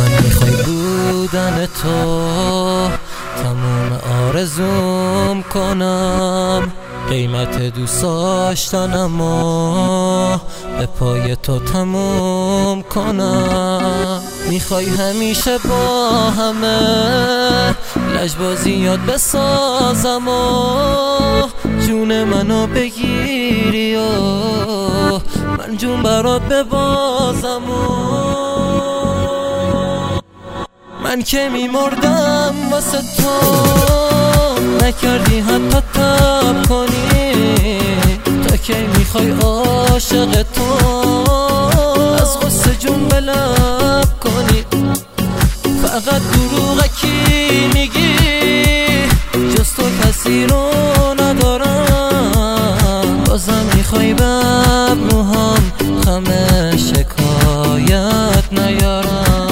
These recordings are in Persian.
من میخوای بودن تو تموم آرزوم کنم، قیمت دوست داشتنمو به پای تو تموم کنم. میخوای همیشه با همه لجبازی یاد بسازم و جون منو بگیری و من جون برات ببازم و من که میمردم واسه تو نکردی حتی تب کنی. تا کی میخوای عاشق تو از غصه جون به لب کنی؟ فقط دروغکی میگی جز تو کسی رو ندارم، بازم میخوای بب موهام خم شکایت نیارم.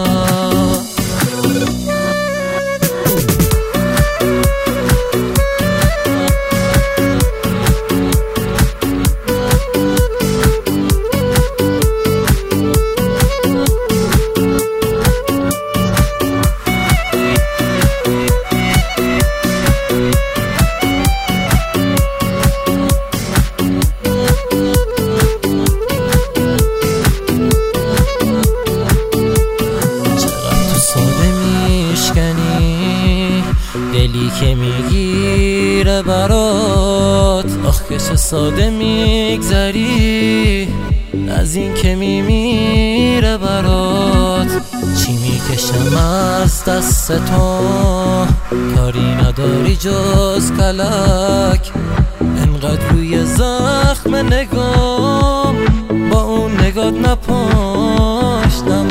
دلی که میگیره برات، آخ که چه ساده میگذری از این که میمیره برات. چی میکشم از دست تو کاری نداری جز کلک، انقدر روی زخم نگام با اون نگات نپاشتم.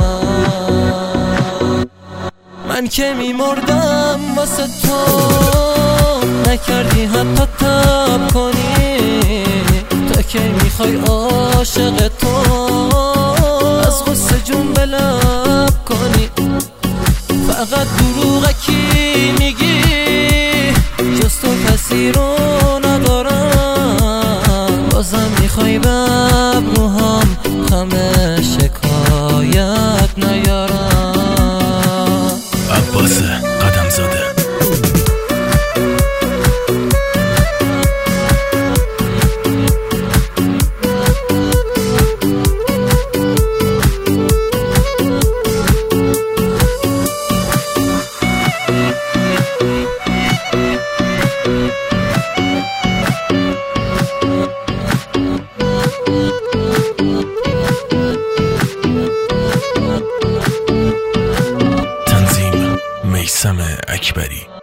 من که میمردم واسه تو نکردی حتی تب کنی. تا کی میخوای عاشق تو از غصه جون به لب کنی؟ فقط دروغکی میگی جز تو کسی رو ندارم، بازم میخوای بب موهام خم شکایت نیارم. عباس قدمزاده. تنظیم میثم اکبری.